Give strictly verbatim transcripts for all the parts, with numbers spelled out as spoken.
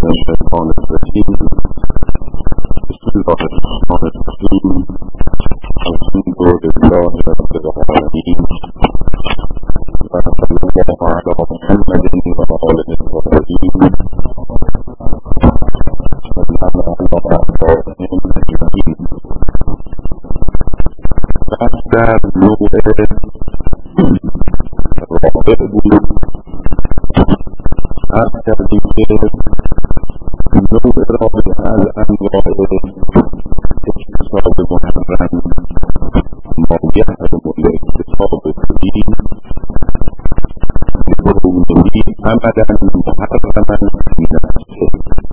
الشيطان الرجيم. بسم الله الرحمن الرحيم. الحمد لله رب العالمين، وصلى الله على محمد وآله الطاهرين وعلى آله أجمعين. در نوع رابع بود عرض کردیم که نوع رابع از انواع اکتساب محرم ما یحرم الاکتساب فیه بکونه عمدا محرما فی نفسه.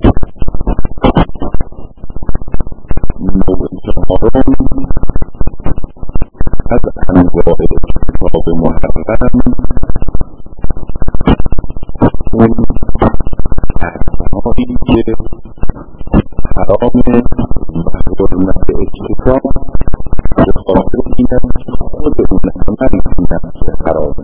نوع چهارم از انواع اکتساب محرم اون ارزهایی که حرام و حرمت اکتساب به خاطر اینم خود اون عمل فی نفسه حرامه.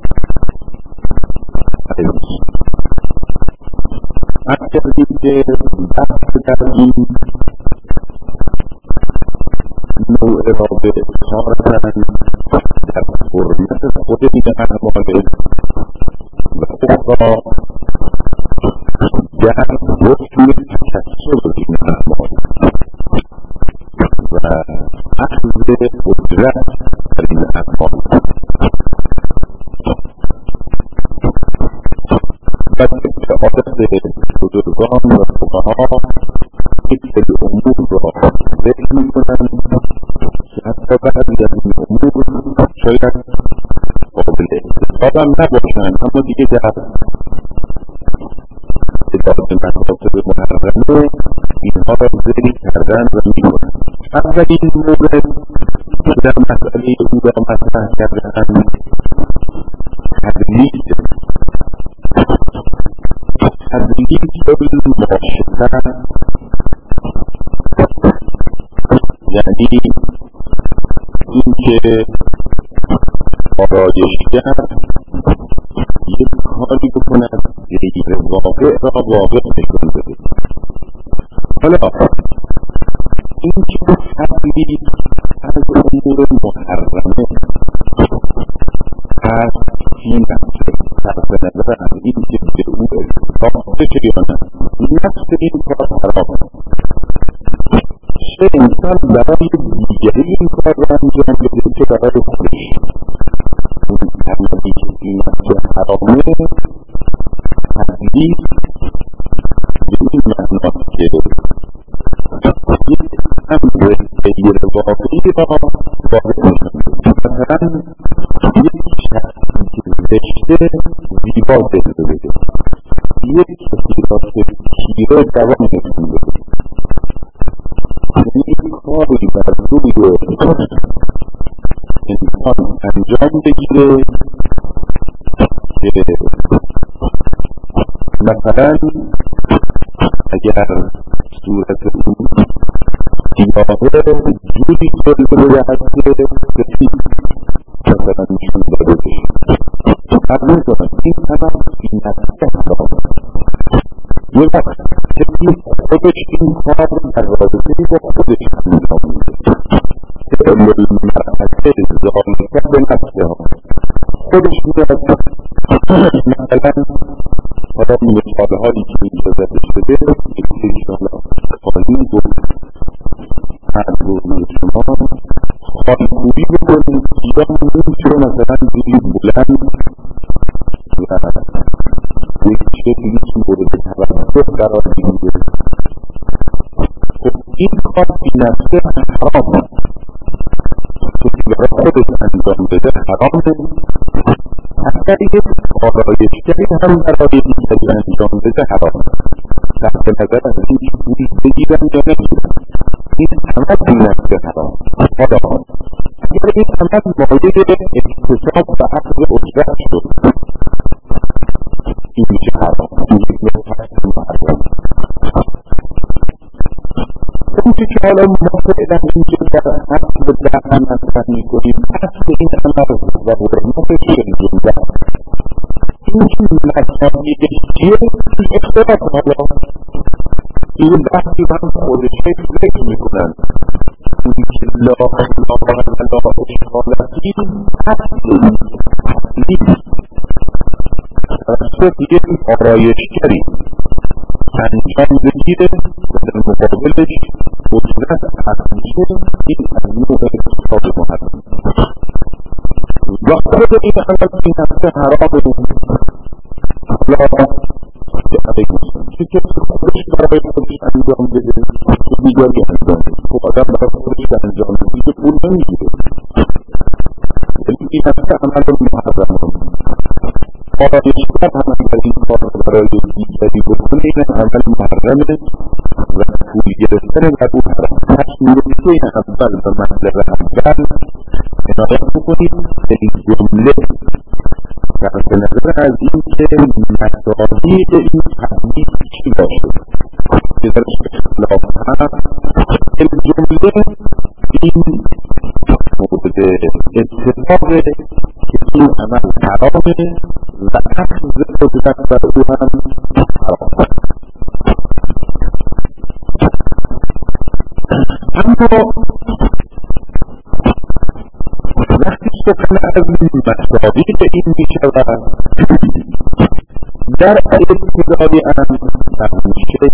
عرض کردیم که بحث در این نوع رابع کارن در حرمت خود این اعمال و اخرى در رسم تکسر این اعمال و اخذ قدرت در این اعمال. و که عادت بزرگان و فقها یک سری امور را ذکر می‌کنند که حتی بعضی از این امور شاید قابل اکتساب هم نباشند، اما دیگه در ادامه مکاتب محرمه اینها را ذکر کردن و می‌کنند. اولین مورد که در مسئله او را مطرح کرده‌اند تدلیل تدلیل المعاشرت، یعنی اینکه آرایشگر یک کاری بکند غیر واقع را واقع نشون بده. حالا اینکه تدلیل از امور محرمه از این نفسه صرف نظر از این که به او اضافه بشه یا نه، نفس این کار حرام است. چه انسان برای دیگری این کار را انجام بده که برای خودش. اون عملی که این نفس حرامه تدلیل به این معناست که یک امر غیر واقعی را واقع نشون بده. مثلا یک شخصی که زشته زیبا جلوه بده، یک کسی را که شیره دوام نشون بده، یک کاری بر روی انسان انجام بگیره که مثلا اگر صورت او سیاهه جوری جلوه هست که سفید مثلا نشون داده بشه. قبول کنم این طرف این نفسه حرام است. یه وقت کسی خودش این کار در رابطه با خودش انجام میده که علم مرحله ذالکه به نفسه ها خودش میاد مثلا حالا مثالهایی که اینجا زده شده یک انشاءالله خواهیم بود هر روی شما خواهی بکنید ایران نمیشه مثلا زیر بلند و یک شکلی که مورد توسط قرار میگیره. خب این کار بی نفسه حرام است. کسی برای خودش انجام بده حرامه. اگر یک آرایشگری هم برای دیگری انجام بده حرام است. تحت نظر از اینکه پول بگیرن یا نگیرن، این همه بی نفسه حرام است. حالا اگر این همه مایه اکتساب و اخذ اجرت شد، این میشه حرام. این یک نفس محرم. اون که حالا ما فعلا اینجا در اصل دعا مطرح میکنیم، اصل این امر و حرمتش جمله این که مطرح میگه چیه؟ اختلاف حالا این وقتی هم خودشی فکر میکنن که لا لا لا اشغالتی اصلی نیست. توسط یک آرایشگری انجام بگیره و در مقابلش قدرت اصلی این از نوع اقتصاد محرم و خود این عمل این هسته حرام حالا که علیه مسلم چه کسی خودش برای خودش انجام بده که دیگری انجام بده. خب آدم برای خودش انجام بده که پول نمیگیره، یعنی این هسته عمل محرم آرایشگر هم اگر این کار برای دیگری بکنه این عمل محرمه و پول گرفتن در او حرام. پس نکته اول و مطلب اول عنایت بکنید به این جمله در نظر از این که مصادیق این تحمیل چی باشه که درش اختلاف هست. این جمله این مورد اتفاق که این عمل حرامه و اخذ قدرت بر او هم حرامه. اما وقتی سخن از مصادیق این می شود در ابتدای امر همیشه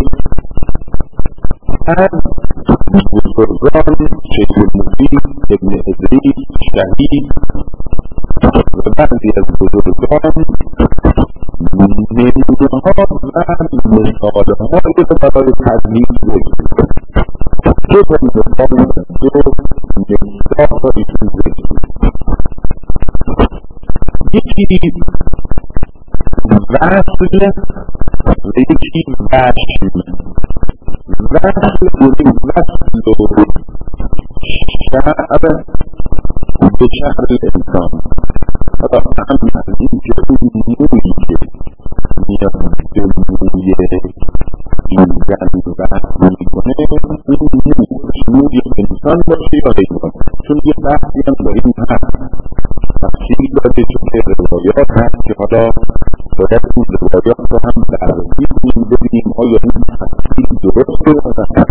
از بزرگان شیخ المفید، ابن ادریس، شهید و بعضی از بزرگان نمونه‌ها و مثالهایی که برای تدلیل بگیرید که در مثال دو مصداق را ایشون ذکر یکی وصل و یکی وشم. وصل یعنی وصل و شعر به شهر انسان. حالا هم از این که اون نوعی که میاد به نوعی این زن وصل میکنه اون نوعی انسان باشه یا حیوان، چون یه بحثی هم با این هست تفصیل داده که روایات هست که حالا باید این روایات رو هم بررسی کنیم ببینیم آیا این تفصیل درسته یا نه.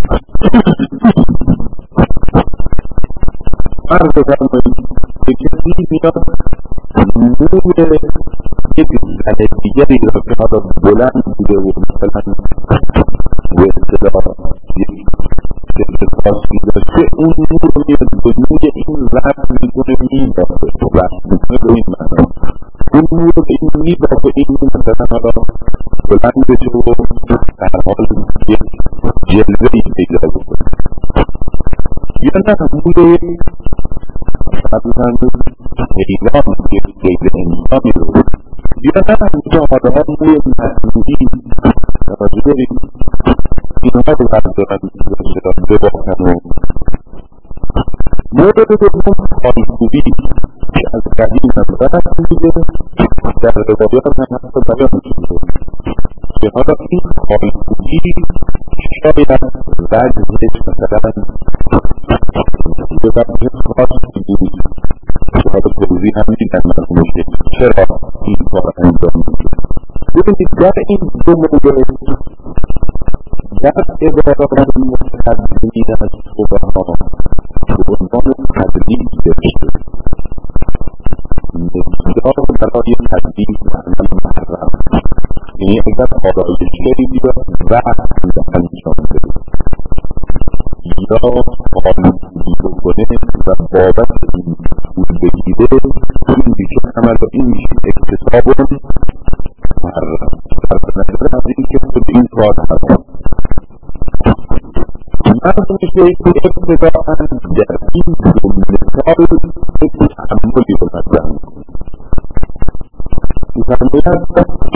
عرض فرمایید که کسی میاد نور یک زن دیگری را که حالا بلند بوده و مثلا به اصطلاح یک اتفاقی داشته اون نور رو میاد به نور این وقت میکنه میبافه وقت میکنه به این معنی اون نور به این میبافه این مثلا حالا بلند بشه و در حال یک جلوه ای پیدا بکنه یا نه نور مثلا حیوان که غیر انسانی رو یا نه اینجا حالا نور مصنوعی توجه دارید اینها رو قرار دارن بباختن و مورد دوم خالکوبی که از قدیم هم رفت بوده در روایات هم حتی بیان شده که حالا این خالکوبی شاید وجهش مثلا به وجه خاصی بود که حالا توضیح هم دیدن مرموم که چرا این کار انجام میشه. ببینید در این دو مورد در عبارات متقدمین از فقها به عنوان تدلیل داشته بسیار برای تدلیل و عمل محرم، یعنی اگر آرایشگری بیاد وقت انجام بده یا خالکوبی بکنه و بابت این پول بگیره این میشه عمل و این میشه اکتساب محرم. در نظر از این که خود این کار هست مرد میشه که ابتداءً در این دو مثال یک تعملی رو مطرح میکنه. میفرماید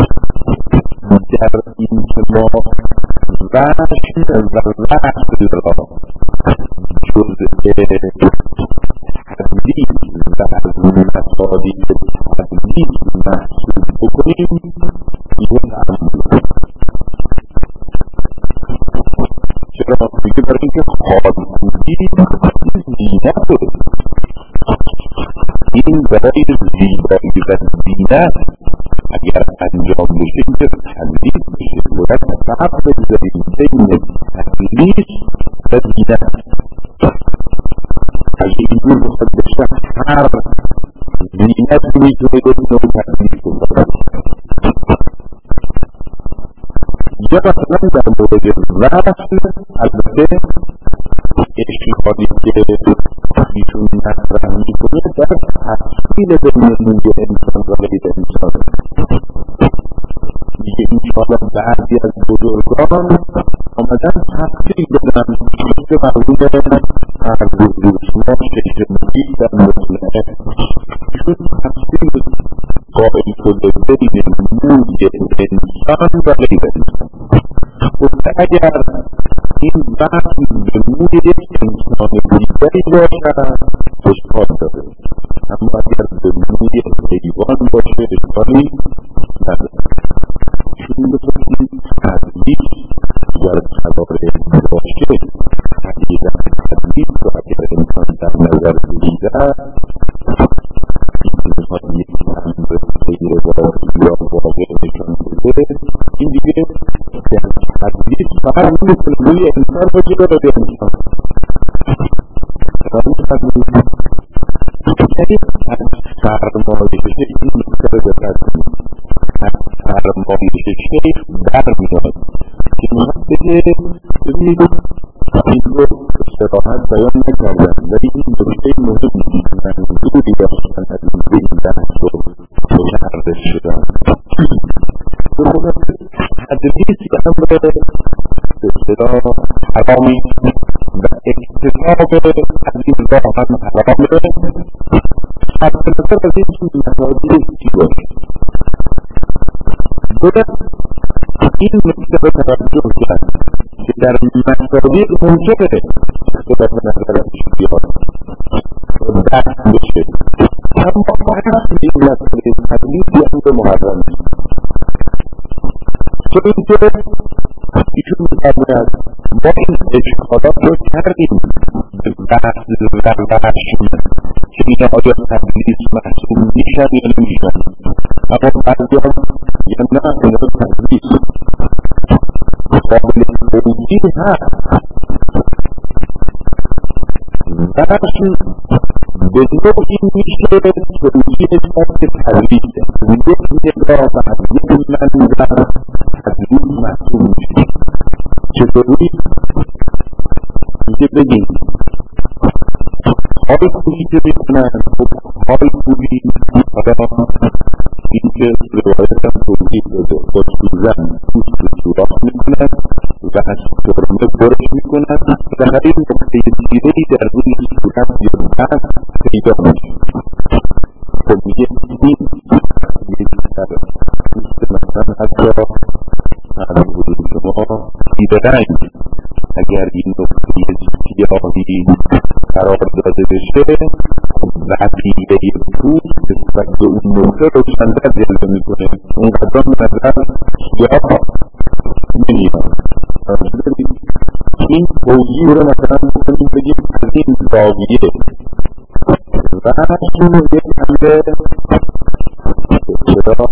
در این که ما وشم و وصل را جزء تدلیل و از مصادیق تدلیل محسوب بکنیم یه تعمل. چرا؟ میگه برای اینکه خالکوبی زینته این برای زیبایی و زینت اگر انجام بشه که تدریس بشه باید فرق بگذاریم بین تدریس و زینت. اگه اینجور بخواد بشه هر زینت میتونه به نوع تدریس بکنه. یا مثلا در مورد وصل البته اشتغالی که میتونی مطرح میکنه در تفصیل بین موی انسان و غیر انسان. میگه اینشاءالله بعضی از بزرگان آمدن تفصیل بدن که مربوط هر روزما شکل‌گیری در مطلعه چون تفصیل قائل شده بین موی انسان و غیر انسان. خب اگر این وقت به موی یک انسان دیگری باشد اشکال داره، اما اگر به موی حیوان باشه اشکالی نداره. چون بسید تدریس اگر قرار باشه حقیقت تدریس و اگر انسان در نظر بگیرد این انسان یک امر غیر واقعی یا واقع نشان بده، این دیگه در تدریس فقط مثل روی انسان باشه و به انسان اگر سرمایه شیخ این نکته رو دقت کنید، سرمایه شیخ در میاد که میاد بگه ببینید این رو استراحت بیان نکردن ولی این نکته مهمی منظوری داشتن از این بحث رو متعرض شدن. تدریس امر به اصطلاح حرامی و اکتساب از این راه هم حرامه. از نظر از این مسائل چی باشه باید این نکته رو توجه کرد که در مسائل ممکنه اختلاف نظر اشتیاق بحث بشه، اما بحث این مسئله تدریس امر محرم نیست. چون اینکه ایشون می‌فرماید ما این اشکالات رو کردیم به بحث و وحشون که اینا آیا تدریس محسوب میشن یا نمیشن، اما بعضی هم یا نه اینا تدریس قابل توجیه هست. وحشون به نوعی میشه توجیه کرد که تدریس یک نگاه و از یک منظر تدریس محسوب میشه. چطوری؟ میگه بگیم حال خوبی که بکنن حال خوبی حالا این که روایت هم توضیح داده با سوزن پوست رو سوراخ میکنن و از سرمه برش میکنن و هر این نقطه دیرهی در روی صورت یا بند پیدا میشه. خب میگه این یک در پوست مثلا حتی شما دیده رنگ اگر این نقطه سیاهی قرار داده بشه وقیده پوست نسبت به اون نقطه روشن‌تر جلوه میکنه، اون قدر نظر سیاه نمیاد. این توجیه رو مثلا بکنیم بگیم از این زاویه و این یک حمله چرا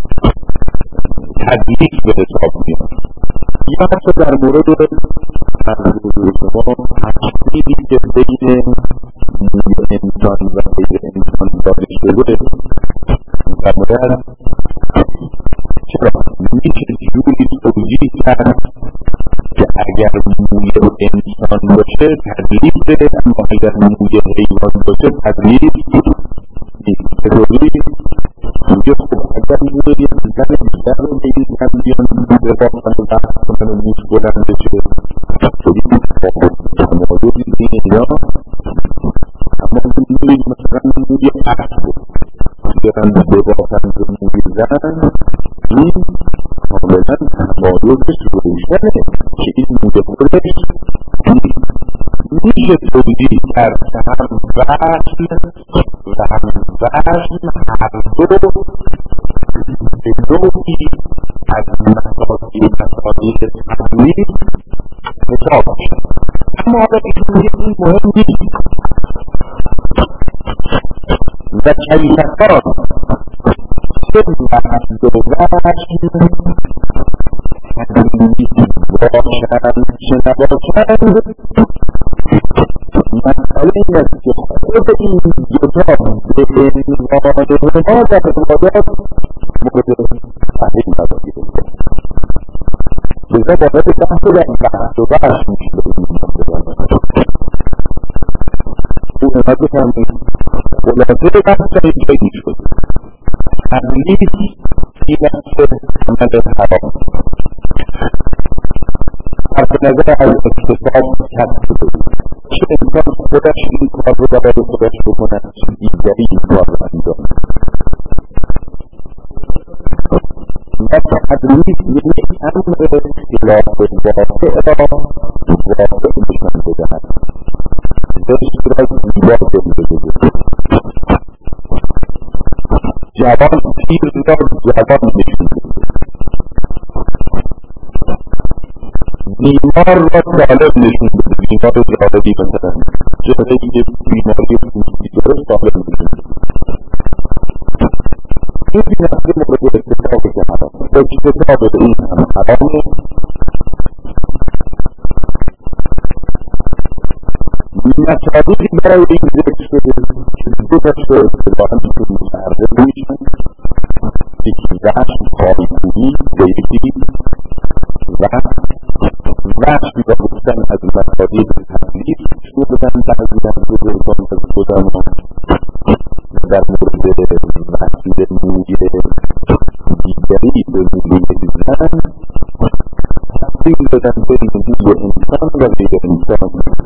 تدریس به حساب میاد. یا حتی در مورد تنظور شما تفصیلی که بین انسان و غیر انسان داده شده در مورد چرا میشه جوری توجیه کرد که اگر موی انسان باشه تدریس بده، اما اگر موی حیوان باشه تدریس نیست. چطوری؟ میگه خب اگر موی انسان بیشتر رو به این تدریان به واقعا بحث کنن و موش بلند بشه توی تمادوی دیگه اما موی مثلا موی عصب برند به واقعا به موی زن این کاملا تمادویش روشنه که این موی خودش میشه توجیه کرد که هم وزن و هم وزن هر دو به نوعی از مسائل مسائل تدریس حساب شد. اما حالا ایشون میگه این مهم نیست و حقیقتان چه وحد و وحش باشند چه نباشند، مسئله این است که خود این دوتا به عنوان ما در عبادات مورد تحریم قرار گرفته. لذا باید بحث در وحد و وحش میشه او نماز بفرمید. خلاصه بحث اینجا این شد تملیز این است که عمل حرام از نظر از اکتساب کسب بود، چه انسان خودش این کار رو برای خودش بکند چه دیگری این کار رو انجام و تدریس یعنی امر خلاف واقع را واقع نشان بدهد، زشت را زیبا بگوید، جوان پیر را جوان نشان بدهد، بیمار را سالم نشون بده، بیمار جالبی مثلا چهره یه بیماری پوستی درست سالم نشون بده. این نسل مورد اکتساب که حرام اکتساب این هم حرامه. مطابقی برای این ذکر شده دو تا شده اصطلاحاً که متعرض میشن، یکی وحش خواهی و یکی وحش وحش بیدا بودن از مطابق تحلیل شروع بدن تحضیرن بزرگان از خودم در مورد محصول موی دیگری به موی زن تحصیل بدن بین موی انسان و غیر انسان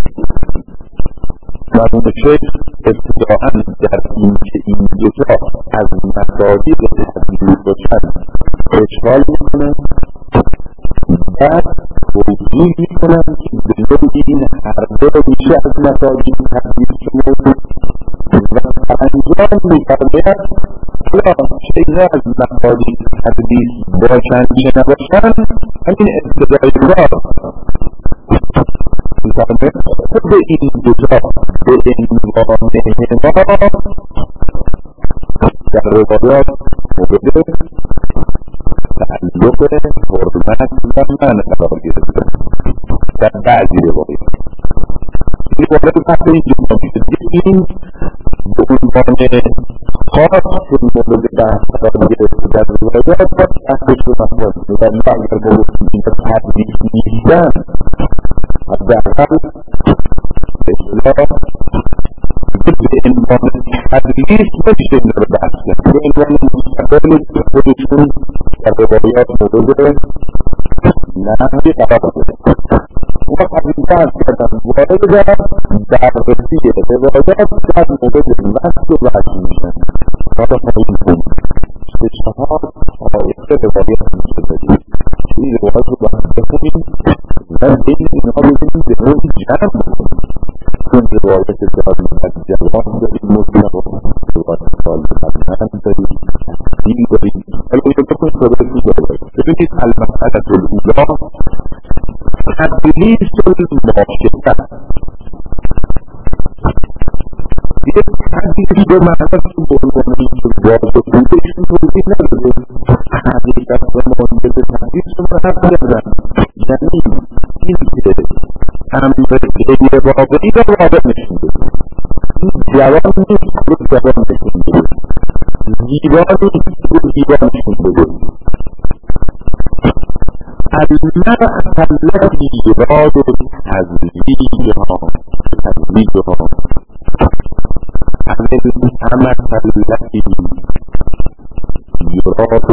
و اون شکل ابتداعاً در این که این دوتا از مطابق تحلیل باشن اشغال میکنن، بعد توجیه میکنن که بزرگی این هر دو میشه از مطابق تحلیل شمود و انجام میفرماید چرا چیزا از مطابق تحلیل باشن چه نباشن همین ابتدای کار میفرماید خود این دوتا به عنوان ما در روایات مورد تعلق حرمت و منع قرار گرفته در بعضی روایات. این روایات وقتی اینجا میشه این به عنوان خاص که مورد بحث قرار گرفته در روایات بحثش رو مفهوم و اگر مورد این تحریف نیستن حداقل اصلاح به عنوان تدریس نمیشه این رو بحث کرد، به عنوان مستقل خودشون در روایات مورد نهی قرار داده و قبلی بحث کردن وارد در بررسی روایات در مورد نسل و وحشی میشن. حالا خواهیم کن به چهار آیت روایات میشه داریم این روایات رو بحث بکنیم و بین اینها بزنیم به روی جمع بکنیم چون روایت داریم از جوان داریم مسلم و روایت سالم داریم تحصیل داریم. حالا این رو بکنیم بررسی داریم. ببینید المسئله الاولا تدریس المعاشرت یک تدریس به معنی که بردنی که واضح بودشون توضیح نداره حقیقت و مانده به تدریس رو مرحب کردن، یعنی این که امر غیر واقعی را واقع نشون بده. این جوان نیست رو جوان نشون بده، زیبا نیست رو زیبا نشون بده. المرء التي يراد تزويجها تزويجها عن الأمة التي يراد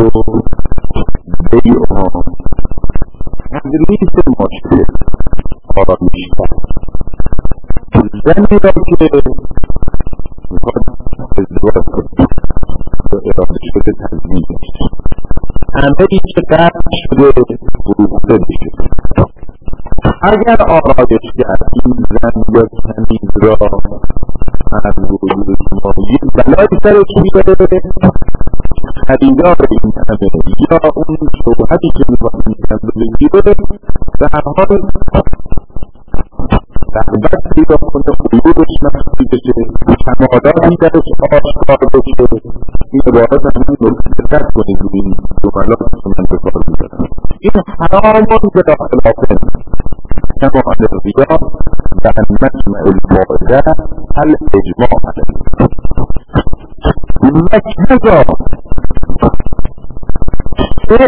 بيعها تدریس مشکل آرامش‌ها زنی را که میخواد ازدواج کنید و اراده شده تزویجش همه ای که قرد شده فروخته میشه. اگر آرایشگر این زن یا تمیز را از وجود اجتماعی بلایی سرش میبره خریدار این همه یا اون شبهتی که میخواد این زن رو بگیره به هر حال رغبت پیدا کنه خلوص خودش مخفی بشه، کمالانی درش آشکار بشه. این عبارت همین دقت کنید روی این جملات که من به کار می‌برم. این حرامان به داخل آفن كما على الرياض بأن مجمع الفائدة الإجماع عليه مجمع فعل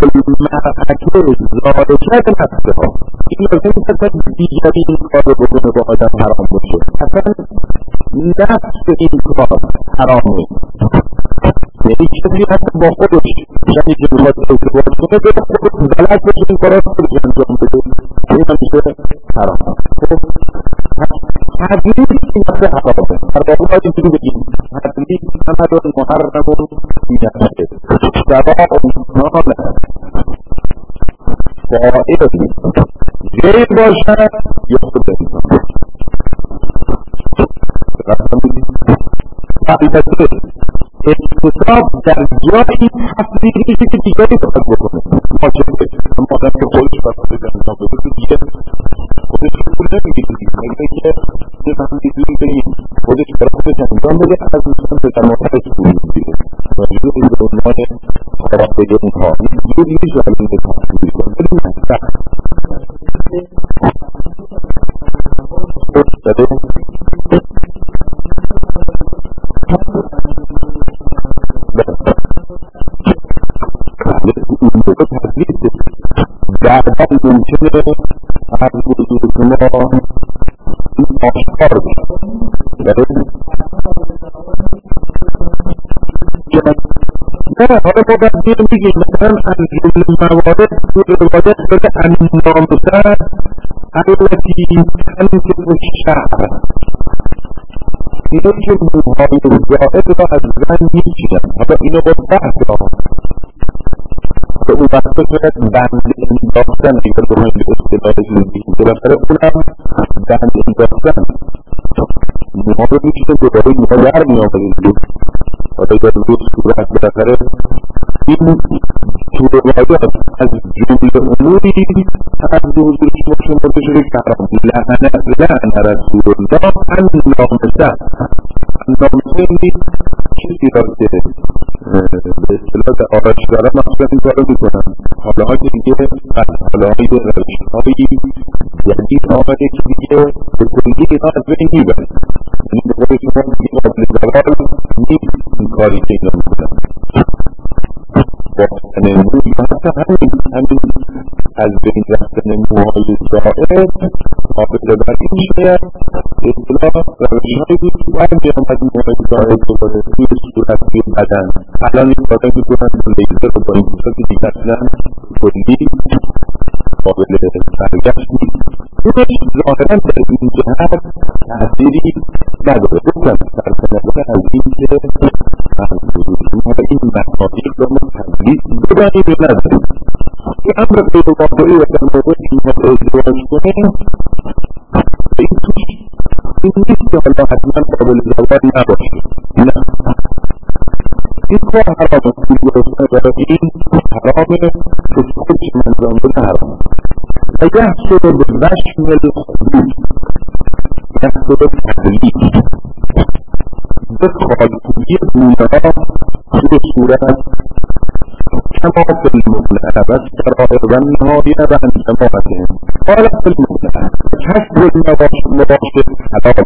المرأة ذلك نفسها این لازم کسد دیگری این کار رو بکنه با آدم حرام باشه. اصلا نفس این کار حرامه. یعنی کسی حتی با خودش شنی که بخواد ازدواج کنه به خودش غلط بشه این کارات خودش انجام بده، این همیشه حرامه. حدیث این نفسه حرامه. حرامه باید اینجوری بگیم حدیث محمد محرم و نفسه سبا نال فائد غیر باشد یا خود انسان البته اقتصاب در جایی تصویری که دیگری باید بکنه واجبه. اما آدم که خودش باید انجام بده دیگه خودش پول نمیگیره دیگه اگه که یه فهمی دوری بریم خودش برای خودش انجام بده از انسان به در مطلبش پول میگیره واجبه این به عنوان خراب بگه این کار این دوری میشه این به تصویری کنه ولی مطلب داده موقع تحلیل در حال ممکنه از وجود شما این آشکار بشه نه حالا ما باید میگیم مثلا از جمله موارد توی روایت شده الناموسه التي تنطق الشعر اینا که موهای زائد را از زن میگیرن. حالا اینو با بحث آن که اون وقت شاید بند انداختن اگر بخواهیم به اصطلاح زندگی بالاخره اونم بند انداختن موها رو میکشن دوباره موها در میآوریم حالا اگر روی صورت بالاخره این تو روایات از جمله اموری از حضور شما شمرده شده که حرام لعنه لعنه رسول الله النامسه النامسه این چیزی را که به اصطلاح آرایشگرها مخصوصا این کار رو میکنن حالا ها که دیگه حالا های روشهایی جدید آمده که دیگه به کلی اینا از بین میبرن یعنی به قول شما دیگه قابل زوال نیست این کاری که اینا میکنن باستن موی حتی همین همین از بین رفتن موهای زائد قابل بر این شاید اصطلاح روشهایی بود که برمی آمد موهای زائد دوباره توی صورت توی بدن الان این کارا میکنن با لیزر و با این چیزا که دیگه اصلا کلی قابل برگشت نیست. اونش ظاهرا در این جهت تأثیری نداره. گفتم سرسنده از این که از وجود شما این مطابق را ما تبلیغ بدانیم یا نداریم. این امر غیر واقعی و در موقع که ما ازدواج کنیم این توش این نیست که حالا حتما قابل زوال نباشه. نه این کار حرامه این گرفتن برای این حرامه که خودش منظام بده حرامه و یحصل برشم الخروج یحصل تقلیل به خالقوی دونها به صورت كما في المبلغ والسرائر والنهاية وانتماءهم قال في المبلغ حسب المباشر حلال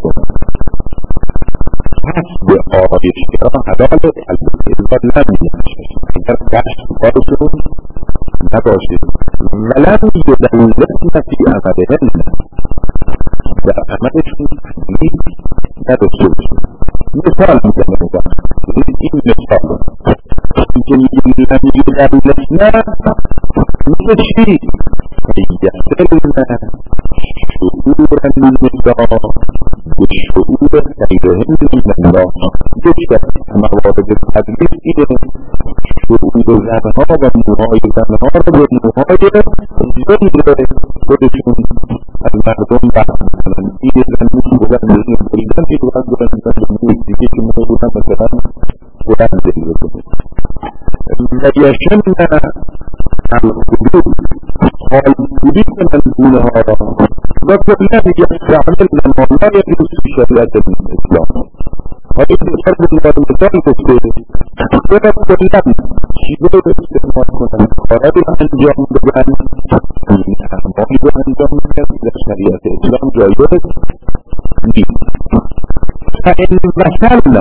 حسب آرایشگرها حلال البته اذا لم ينشر اگر گشت بارشون نباشد ولم یدلسن فی عملهن در عملشون تقلید نداشته باشد. مثال میزنه نگاه این مثال اینکه میگیم لم یدلسن مثل چی؟ یحصلن شعور النساء بشعور غیرهن من الله. یکی از موارد تدلیل اینه شعور زنها و موهای زنها رو به موهای غیر خودشون از مردم بحث میکنن. این زن موی بودن بزنیم بریدن این بودن بودن بودن موی دیگه که موی بودن مثلا بودن دیگه بودن ویشن الخلود حال بودی کنن گونه ها را و کلا یستعمل ما لا یجوز فی شریعت الاسلام. آیا بسیار بزرگ مثال گفته باید کلا چیزی رو استعمال کنند، کارهایی رو انجام بدن، اعمالی رو انجام بدن در شریعت اسلام جایز نیست. فإن مثلنا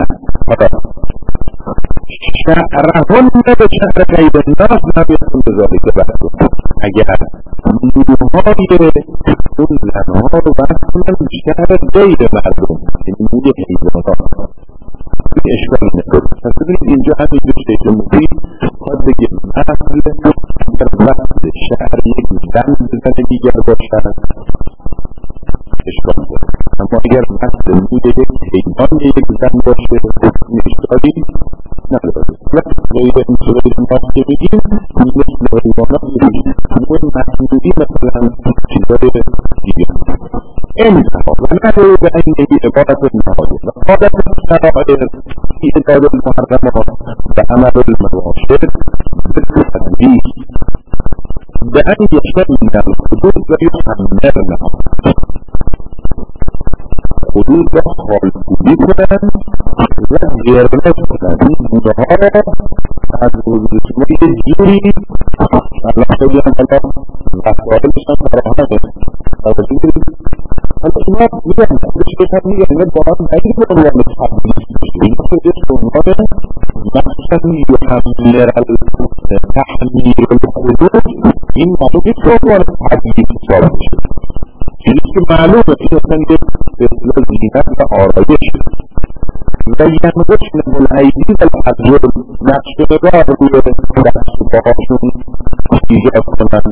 شعرهن بشعر غیر الناس لم یکن بذلک بأس. اگر موهای اون زنها رو بستن شعر غیر مردم، یعنی موی حیوانات، این اشکال نداره. پس ببینید اینجا همین دو شیخ مفید باید بگه مثل اگر وقت شعر یک زن بزنه دیگر باشد اشکال نداره، اما اگر مثل موی یک حیوان یک زن باشه این اشکالی نداره. وقتی غیر این صورت ما که بگیم مثل حیوانات بگیم موی مصنوعی مثلا چیزای دیگر انتها و نداره به این نگی عبارت نهایه و عادت شرائر في إدارة المحرمات وعمل المباشر بالتدريج بأن يشتمل الحدود ويحملنها حدود خالقونی کنند و غیرمت کنند. اینها از حدود شما یه جوری الله خیلی هم الله وسائلشان فراهمه توجه کنید. حالا اینا میگن بهش هم میگن اینا باید نگید به عنوان تبلیغ این خودش به عنوان مقصدی یحمل تحمیر الحدود این مطلبی که عنوان تبلیغ حساب میشه. چیزی که معلومه این اصلا یک به اصطلاح زینت و آرایش و ینقشن الایدی والارجل نقش نگاه روی دست و پاهاشون ایجاد کنند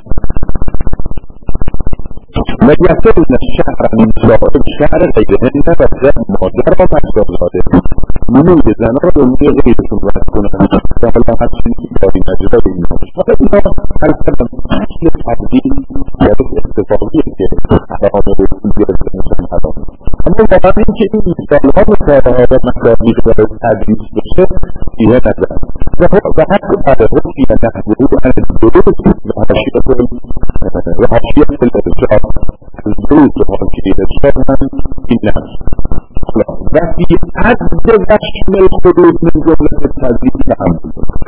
و یصلن الشعر من سائر شعر غیرهن و زن مادر و مجداد داده موی زنها را به موی غیرشون وصل کنند و حالا هر چیزی که داری نجده به این نامش فقط اینا هر کردن اصل تبدیل یا به اتفاقیه که حرامه به این گرفتنشان حرامه. اما واقعا این که این مثالها مطالعه و مطالعه برای تدریس بشه دیگه نظر و حتی برای حکمی نحوه عن الدروس و حاشیت و حاشیت الارشاد الدروس و حاشیت الارشاد هم این نهست و فی عدد رشم الحدود من جمله تدریس تعمل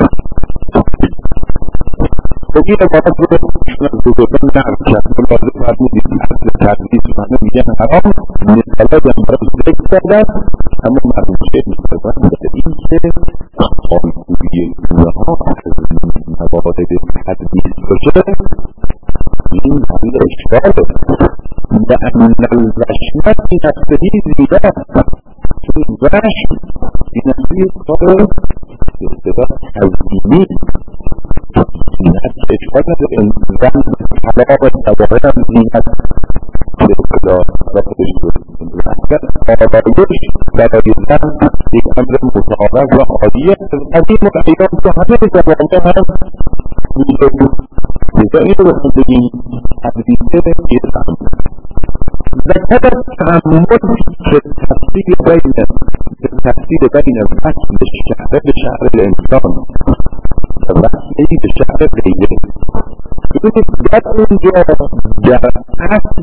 وكيل مرض بزرگان نعم شخص مرض فرمودی اصل تدریس منو میگن حرام مثلا به مرض ذکر کردن اما مرض ذکر میکردن به این که خالقوی اینها موارد تدریس باشه این حل اشکاله لأن الرشمة في نفسه زیبا چون رشم في نفسه کار استفاده تزیینی زینت اشکال نداره. انسان طلاق دواره هم زینت به اصطلاح را خودش اگر آرایش برای زن یک امر متعارض و عادیه از این مقیدات که همه جوانه هم میشه بود لذا این رو بخون بگیم تبدیده یک امر ذکر تعمل که تفصیل بین تفصیل بین فصل شعر به شعر الانسان و فصلی به شعر غیره ببینید در اونجا در اصل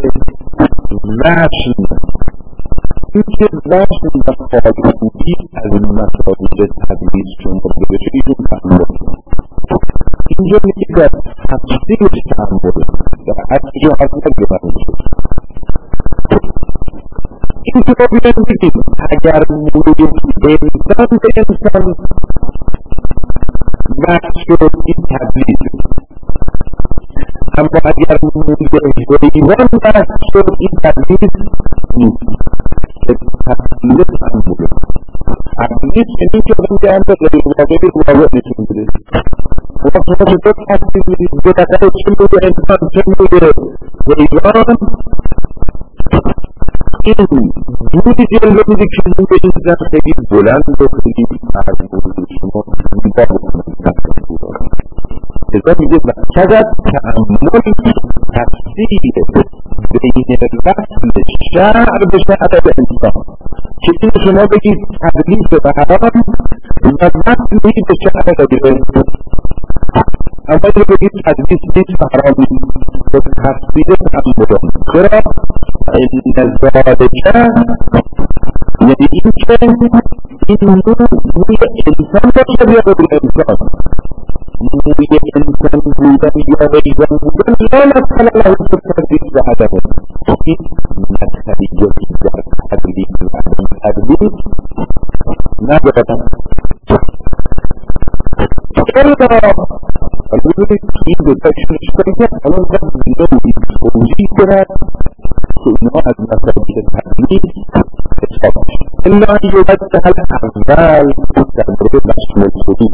رشم این که رشم و خالقویی از مسائل تدریس چون بوده بشه ایشون تعمل اینجا میگه در تفصیلش تعمل در اصل جا اصلا گذارده شد. این که با بیان بگیم اگر موی انسان به انسان وقت شد این تدریس اما اگر موی حیوان وقت شد این تدریس نیست که تفصیل تعمله تدریس یعنی که اون که هم به غیر واقعی واقع نشون بده وقت شما که دو تفصیل میدید دو دقیقه چه موی انسان چه موی حیوان این جوری جلوه میده که اون به این زن خیلی بلند و خیلی عرض بوده شما زیبا بکنید ازا میگه چقدر تعمل تفصیل بین رسم شعر به شعر انسان که این شما بگید تدریس به حرام و رسمی به شعر غیره اما این بگید تدریس نیست حرامی به تصویر تعمدان. چرا؟ این ذالکه یعنی این که این نوع نوع انسان باشه یا غیر انسان، نوع انسان بودن یا غیران بودن لا مثل له فی التدریس و عدمه. این مثلیتی در تدریس و عدم تدریس ندارد. الا الوجود این دوتاشون اشتراکه الان در نوعی توجیه کرد که اینها از مسائل تدریس حساب الا ان یوجد الاول در مورد مشمول شدی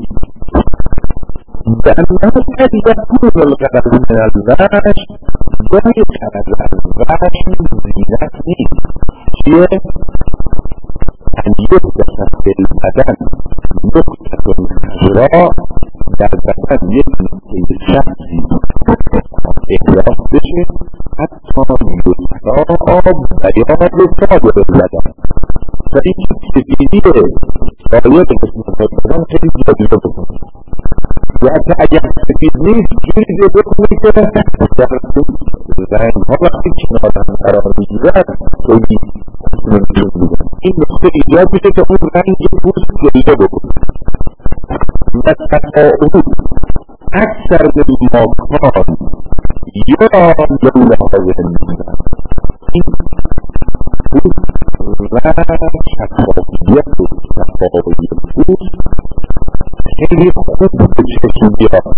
بأنه قد يكون الغرض من الوحش جای غرض از وحش زینت نیست چیه؟ ان یحدث فی البدن نقطة خضراء در بدن یک نقطه شخصی احراز بشه حتی یسرا بیاض صادر البدن و این سفیدی سایه قسمت بدن خیلی جدیده بکنه یا حتی اگر سفید نیست جوری جدا کنه که در زنها وقتی کنار هم قرار میگیرد خیلی نمیشون بودن این نقطه ایجاد میشه که اون رنگ پوست جدیده بکنه و تقاعد اکثر من ماکان یا لوله های هنگیزن این پوست و شفافیت و صفایی پوست خیلی خوب به چشم بیاد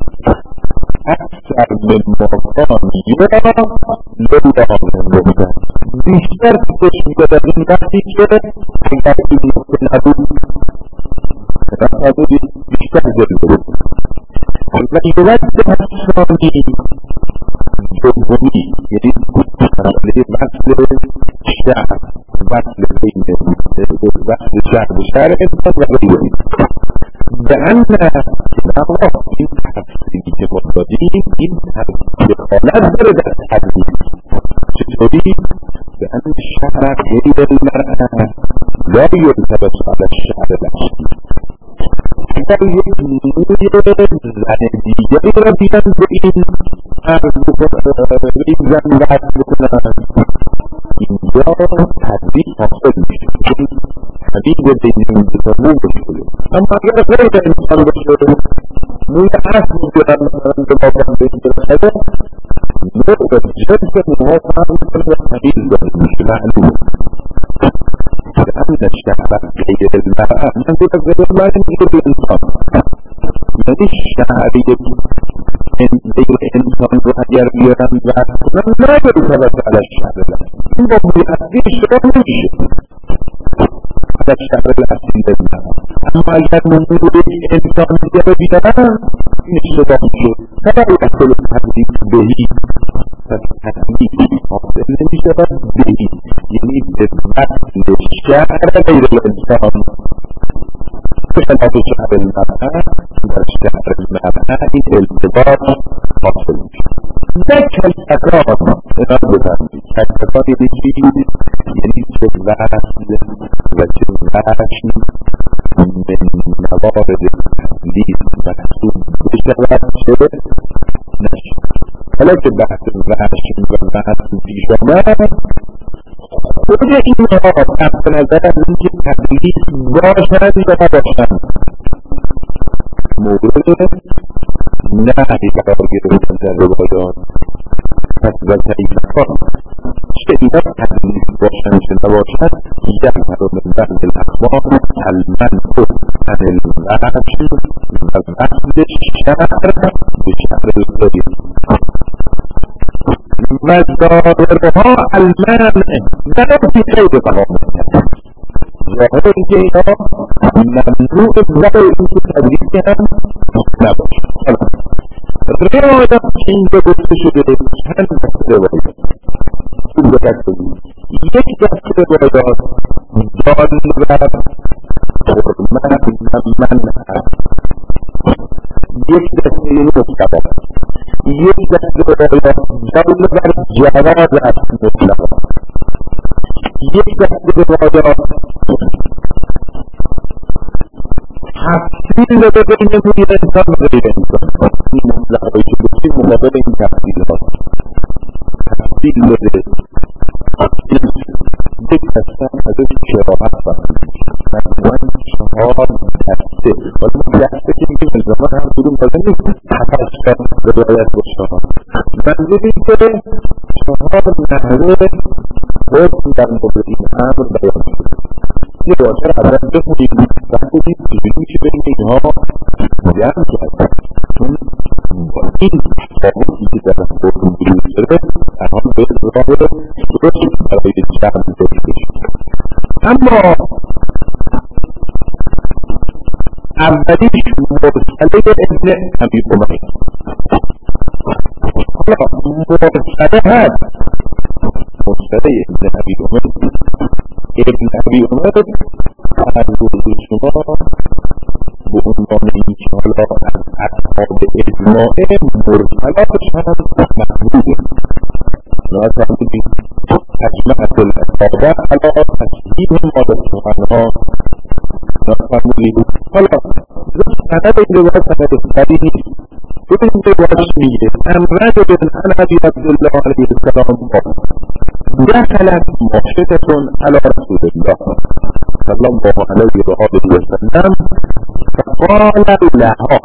اکثر من ماکان یا لوله های هنگیزن بیشتر به چشم بیاد این وقتی که اگر این نقطه نبود نبود بیشتر جلوه بود و ایولد افسانی جمهوری یعنی مرحله وصل شهر وصل بین وصل شهر و شهر انسان و غیره بأن اما این تفسیری که ما دادیم این دخالت داره در تدریس چطوری؟ بأن شهر غیر المرأة لا یرتبط على الشهر الأصلی اگر یک نوع زن دیگری را بیان به این این زن وحد بکنن اینجا تدریس حاصل میشه چون حبیب بین این دوتا بشه اما اگر غیر انسان باشه نوع اصل بیان مثلا به بابان بین بخده نوع جنس نوع هم حبیب داره میشه معلوم لأن الشهر غير المرأة من ذلك غير المرأة غير الإنسان يعني الشهر غير الإنسان وهجر يرم وأسنا لا يرتبط على الشهر الأصلي وهو يؤدي الشهر مجيء على الشهر الأصلي للمرأة أما أجل من ذلك الإنسان غير بيان نشبه فلا يحصل التحديث به فالتحديث حاصل نشبه به يعني بالنسبة للشهر غير الإنسان بخلاف شهر المرأة والشهر المرأة الارتباط حاصل ذاك الأكرام ربطا الأكرام يجي يعني جلال وجلاش من موارد التحديث محسوب بشهر شهر نشر ولكن بحث الوحش والبحث في شمال وجه اینها تحت نظر اینکه تدریس باشند یا نباشند مورد نهی قرار گرفتن در روایات پس و کیفان چه اینا تدریس باشند چه نباشند یظهر من بعض الاخبار المنع عن الوحش و وصل الشهر بشهر الغیر مزارها المانع ندارد که خیلی قوامت ظاهر اینکه اینا ممنوع ظاهر اینکه تدریس هم نباشد روایت که اینجا گفته شده چند دست روایت این دو دست بود یک دست روایت دان و حرمت من هست یک دست یعنی مستقام یک دست روایت جول بر جواز است مطلقا یک دست روایت حفظ تفصیل داده بین موی انسان و غیر انسان. این مطلقایی که گفتیم مقابل این تفصیل هاست. تفصیل داده یک هستن ازش شراحت فهمید مجموعاً چهار دسته. ولی ما دسته که میگیم الزاما هم بودون بازه نیست هفتش تا روایت باشه. منظور این که چهار نحوه حکم در مورد این امر بیان شده. یه واژه را اول بخونیم وقتی چجوری میشه بین اینها جمع کرد، چون با این تفاوتی که در حکم وجود داره الان به راه درست برای جمع داشته بشه. اما اولیش مرسله ابن ابی عمر. حالا مرسله هست مرسله ابن ابی عمر. ابن ابی عمر هر روز شما به عنوان این که حالا از اصحاب اجماع مرسلاتش هم محبوبه. لا تحبیبی اجمعت الاصحابه علا تصحیح مادر سبحانها نفهمونی. حالا سند این روایت سند صحیح نیست. ببینیم روایتش میگه ان رجل عن ابی عبدالله علیه السلام قال دخلت ماشطة على رسول الله صلی الله علیه و آله وسلم فقال لها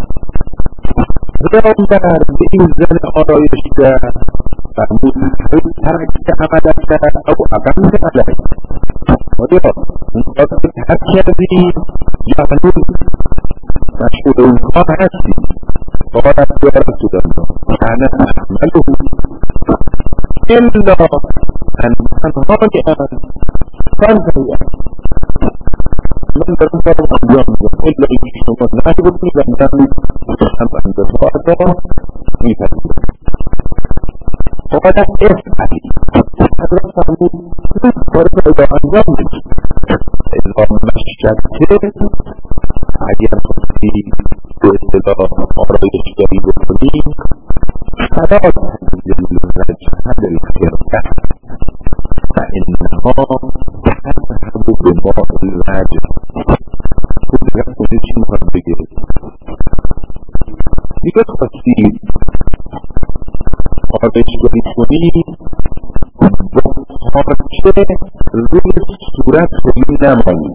پیامبر به این زن آرایشگر فرمود هل ترکت عملک او اقمت علیک؟ آیا اون که ترک کردی یا هنوز مشغول اون کار هستی؟ قالت یا رسول الله انا اعمله الا ان تنهانی ان فانهی من در اون کار انجام میدم الا اینکه شما نگفتید و من هم اندازه‌ها میپذیرم. فقط افعلی حضرت فرمود کار را با انجام بدید الا مشجته اگر خواهی به اصطلاح آرایشگری بکنی فلا تنزل رجحل الخرقه فانها تذهب بماء الرجل. خود دیگر خودی چی میخواد بگه؟ دیگه خواستی آرایشگری کنی با پارچه روی صورت روی نمانی.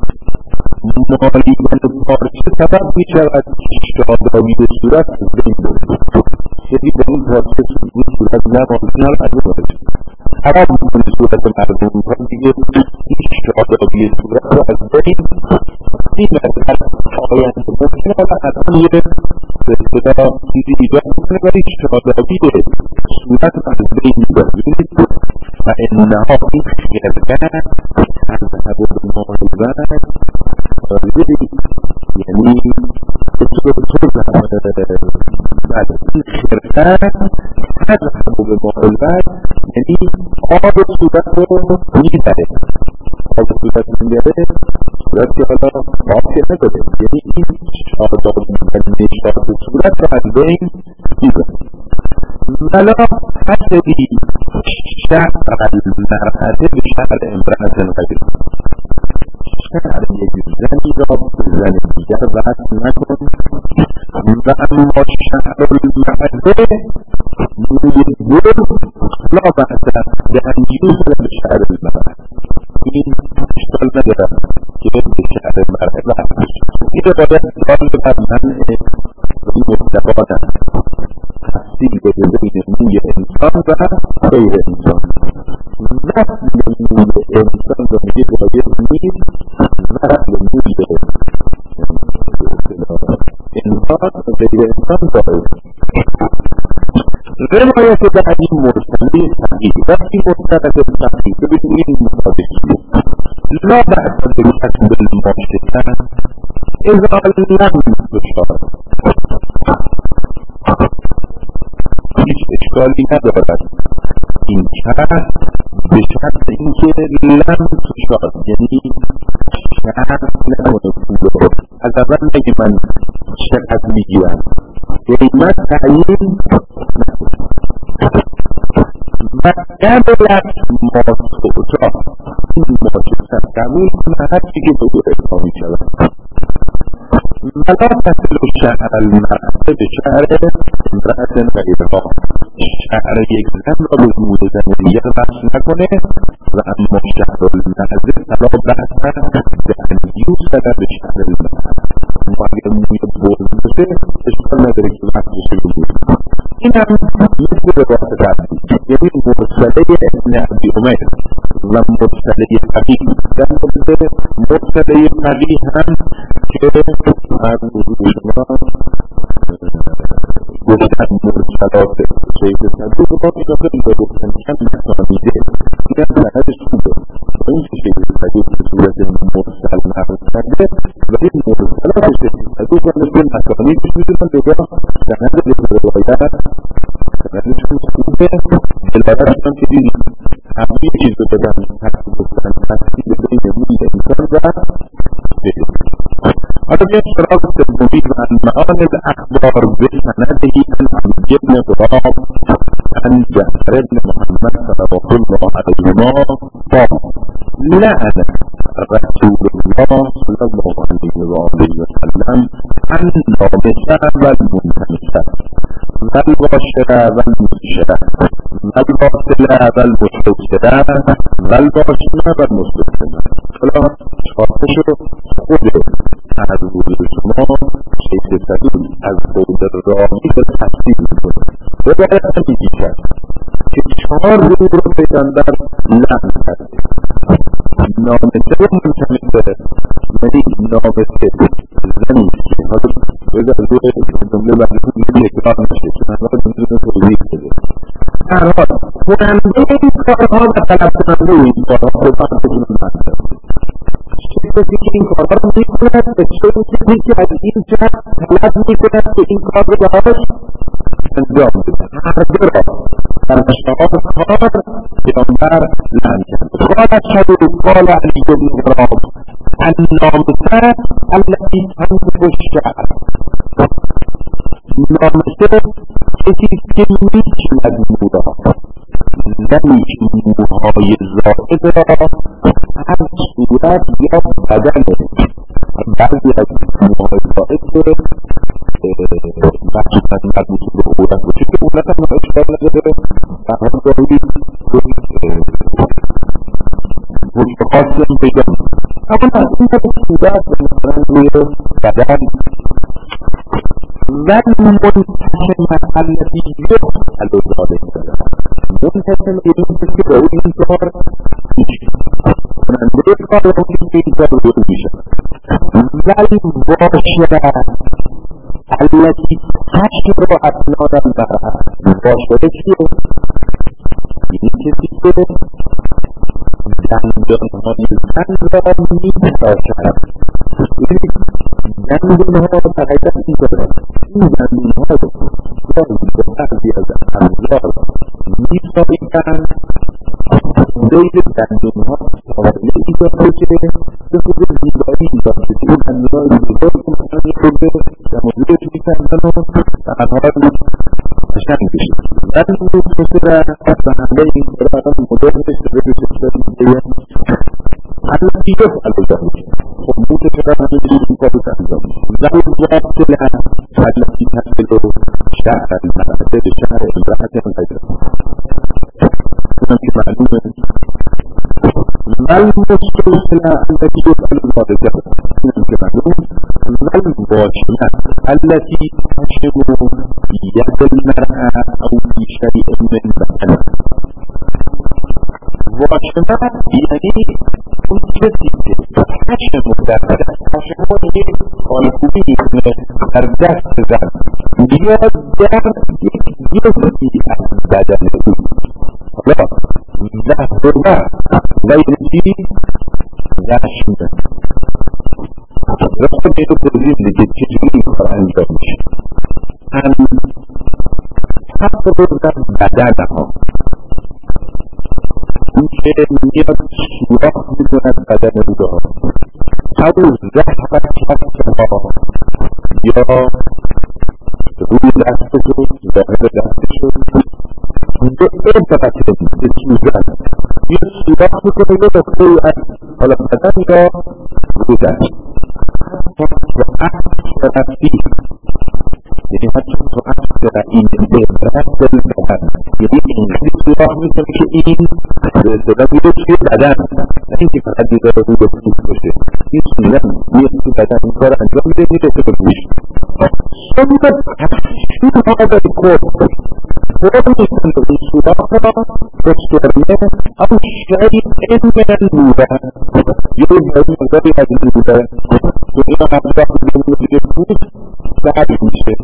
مالیدن پارچه سبب می شود که آدمی به صورت بین بود. یعنی به این پارچه روی صورت نمانی نمانی نمانی حرام میکنی صورت مردم میکنی دیگه هیچ آدمی صورت رو از بین این مطلب آیند ممکنه حالا حتما یه به اصطلاح چیزی ایجاد میکنه ولی هیچ آدمی به صورت از بین میبرید و انها این خرقه از حبب ماهوزن یعنی به طور بعد این خرقه از حبب ماهوزن یعنی آب صورت رو میبره. آب صورت رو میبره صورت که حالا آب که نداره یعنی این آداب نشاط صورت رو از بین میبره. ولا حسدی شعر المرأة به شعر امرأة غیر. شعر یک زنی را زن دیگر وقت نکن و اما شعر المرأة موی گل لا بأس بأن يوصل بشعر المرأة. این اشتغال ندارم که به شعر المرأة وقت این باید سال بر من این مستقانم تفصیل بده بین موی انسان و غیر انسان. نسل موی انسان را میگه باید نیست نسل موی انسان و غیر انسان باید. روایت بعدی مرسله صحیح وقتی مرسله صحیح ببینید این مطابقی لا بأس بالحسب الماشطة اذا لم تشار. هیچ اشکالی ندارد این کار به شرط اینکه لم تشار یعنی شرط نمونه از اول نگه من چقدر میگیرم قیمت تعیین و قبلت ماسوچا این ماشطه قبول کنه هر چی که بگو اقام می شود ولا تصل شعر المرأة به شعر امرأة غیرها، شعر یک زن را به موی زن دیگر بحث نکنه و اما شعر المرأة فلا بحث به ان یوصل به شعر المرأة. ما اگر موی بلند باشه اشکال نداره که بحث بشه به موی. این هم مثل روایت قبلی، یعنی مرسله ابن ابی عمر و مرسله فقیه. در مورد مرسله فقیه هم که از حضور شما گفتن مرسلات شیخ صدوق با اضافه به گفتن چند مسانیده دیگر سندش خوبه و این که شیخ صدوق به صورت مرسل نقل کرده و این مرسلات شیخ صدوق را مثل مسانیدش میتونن بگاه سند به روایت سندشون خوبه. دلالتش هم که دیدیم همه چیز رو بدن تقسیم گفتن تقسیم بین موی انسان و شیخ. حالا بیایم سراغ سومی و المعان الاخبار به سنده عن علی بن غراب عن جعفر بن محمد صلوات الله علیهما قال لعن رسول الله صلی الله علیه و آله و سلم النامسه والمنتمسه والباشره والمبشره والواصله والمستوصله والباشره والمستوصله. حالا چهارتاشو خود از وجود شما شیخ صدوق از خود رامی به تفسیر میکنه. روایت هم میگی کرد که چهار روز رو پیغمبر لعن کرده. نامسه و منتمسه یعنی نامسه زنی که حالا باید از روی جمله براتون میگه اکرار میشه چون همه رو میتونه توضیح بده. هر حال کننده این کارها و طلب کننده این کارها خود بخشتون مطلب کسی که این کارها رو میکند به چون کسی که از این جهت طلب میکند که این کار رو باید انجام بده. هر دو را در مشتاق کار پیامبر لعن کرد. قال الشهید قال علی بن غراب النامسه التي تنطق الشعر. نامسه کسی که میچیند مودا زنی که موهای زائد را هر صورت یا بدن بعضی از موهای زائد مخصوصا مربوط به عورت باشه که عورت هم اشکال نداره و هم گاهی وجه خاصی هم پیدا میکنه. اما از این طرف صورت مثلا روی بدن و منتشم التي يفعل ذلك منتشم این که به اون کار میشه کننده کار رو که این کار رو میشه. ولی باشره التي تشر اسناد المرأة باشره چیه؟ این کسی که دندانهای زن را میتراشد. دندانها در حقیقت این دارد این دندانها رو گاهی به بعضی از امزار میساییدن زیر دندانها سابقه ای داره که به خود زیبایی داشته که این دندانهای زیبا رو کنن خورده در موضوعش میکردن و در حال قشنگ بشه. در این مصره و همه این قرآن مدرنش به بسیار دیگه التي يفعل ذلك خطوط كلام الدين كتابه ذلك الواسطة التي تحمل شعر المرأة بشعر امرأة غيرها كما معلوم والمستوصلة التي يفعل ذلك كما معلوم والباشرة التي تشم يد المرأة أو في شيء من بدنها. واشمه یعنی اون کسی که خشم در بدن خشم ها یک خالقوبی میکنه در دست زن یا در یک جزئی از بدن او. حالا زهره و یعنی زشمه رفت به این توضیح دیگه چجوری این کار انجام میشه. هم تفرد در بدن ها این که میاد سوراخ میکند بدن رو ها او زهر کفها یا روی دست شد ظاهر دست شد به عبرت به سوزن یه سوراخ میکنه یه نقطه از حالا بدن یا روزن و اصل رفتی یعنی حتی تو اصل این عبرت دل بدن یعنی اینجوری سوراخ میکنه که این صدا میده توی بدن نه اینکه فقط یه داره روی پوست باشه این سوزن یه توی بدن این کار انجام میده میده تو بگوش ثم تفسیر هذا الكون ورمي السوراخ والسرمة أو شيء من النور يقول هذه الغري هذه النور وإذا أبدأ من الجسد بعد يمشي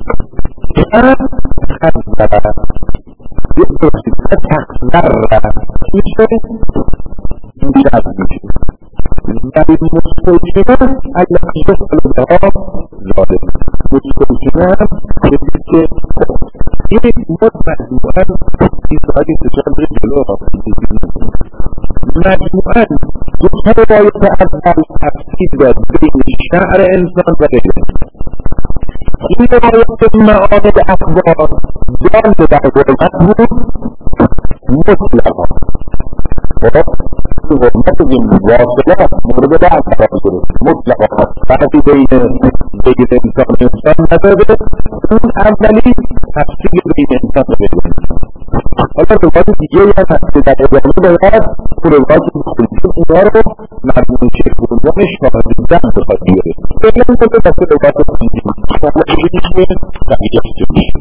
فأخذ يقدر تفتح ذرة يمشي يمشي يمشي يعني المستوجبة أن يحصل الضرر ظالم مستوجبة يجب یک مجموعاً این ساعتی سجال به جلو مجموعاً دو تا روایت اول تفسیر داد بین شعر انسان و غیره این روایت معانی اخبار جان در حرمت بود مطلقا حرمت این واصله مورد بعض قرار گرفت مطلقا فرقی بین بین انسان انسان نداره اون اولی تفسیر بین انسان و بین حالا روایت دیگه هم هست که در ادامه باید روایت خلصی اینها رو مرمون شیخ بروان شاهد زن بخواد بیاره فعلا کنه دست روایت خلصی شما بگید که تغییر شدید